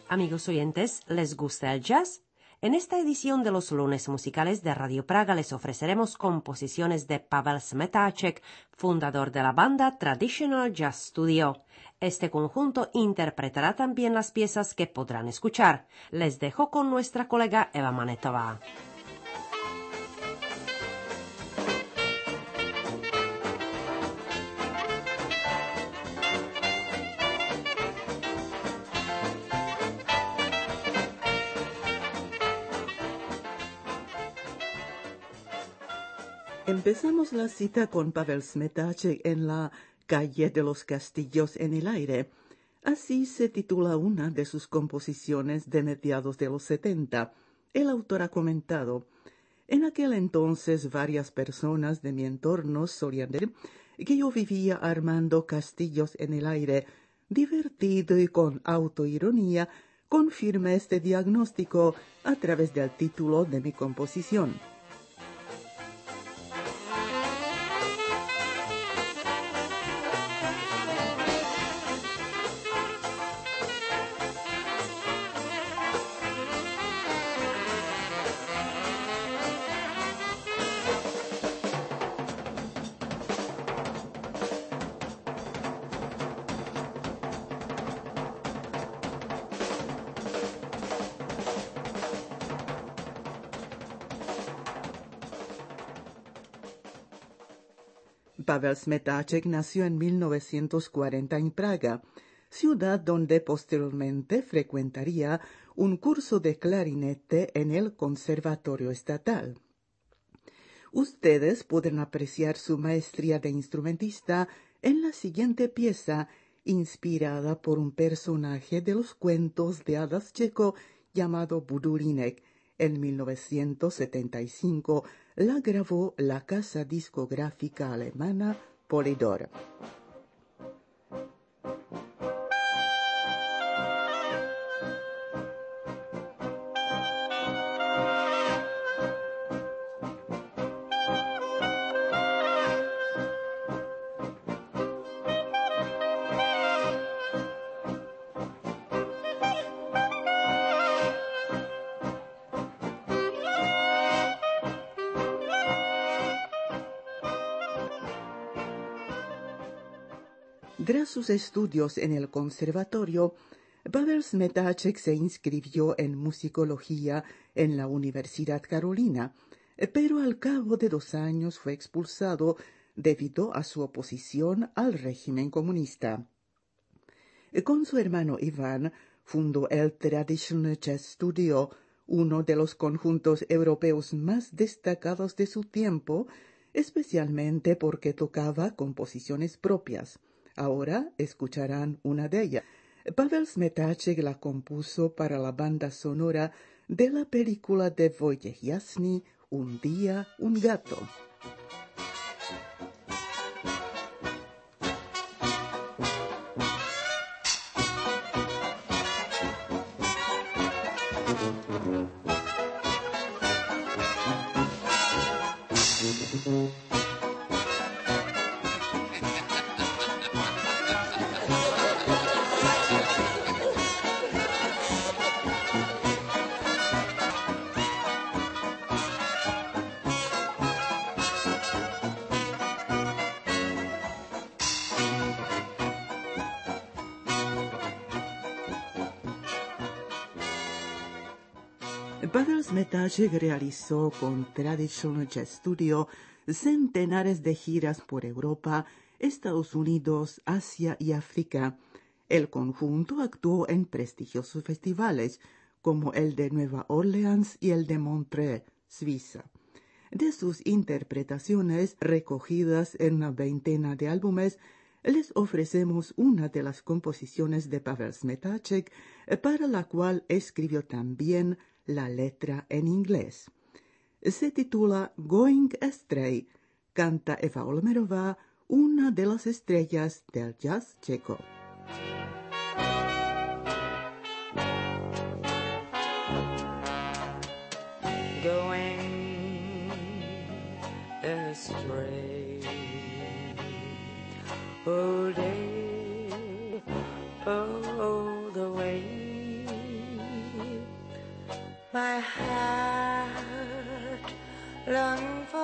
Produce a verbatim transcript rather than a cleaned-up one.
Amigos oyentes, ¿les gusta el jazz? En esta edición de los lunes musicales de Radio Praga les ofreceremos composiciones de Pavel Smetáček, fundador de la banda Traditional Jazz Studio. Este conjunto interpretará también las piezas que podrán escuchar. Les dejo con nuestra colega Eva Manetová. Empezamos la cita con Pavel Smetáček en la Calle de los Castillos en el Aire. Así se titula una de sus composiciones de mediados de los setenta. El autor ha comentado: en aquel entonces varias personas de mi entorno solían decir que yo vivía armando castillos en el aire. Divertido y con autoironía, confirma este diagnóstico a través del título de mi composición. Pavel Smetáček nació en mil novecientos cuarenta en Praga, ciudad donde posteriormente frecuentaría un curso de clarinete en el Conservatorio Estatal. Ustedes pueden apreciar su maestría de instrumentista en la siguiente pieza, inspirada por un personaje de los cuentos de hadas checo llamado Budulinek. En mil novecientos setenta y cinco la grabó la casa discográfica alemana Polydor. Tras sus estudios en el conservatorio, Pavel Smetáček se inscribió en musicología en la Universidad Carolina, pero al cabo de dos años fue expulsado debido a su oposición al régimen comunista. Con su hermano Ivan fundó el Traditional Jazz Studio, uno de los conjuntos europeos más destacados de su tiempo, especialmente porque tocaba composiciones propias. Ahora escucharán una de ellas. Pavel Smetáček la compuso para la banda sonora de la película de Wojciech Jasny, Un día, un gato. Pavel Smetáček realizó con Traditional Jazz Studio centenares de giras por Europa, Estados Unidos, Asia y África. El conjunto actuó en prestigiosos festivales, como el de Nueva Orleans y el de Montreux, Suiza. De sus interpretaciones, recogidas en una veintena de álbumes, les ofrecemos una de las composiciones de Pavel Smetáček, para la cual escribió también la letra en inglés. Se titula Going Astray. Canta Eva Olmerová, una de las estrellas del jazz checo. Going astray all day, all the way. my heart long for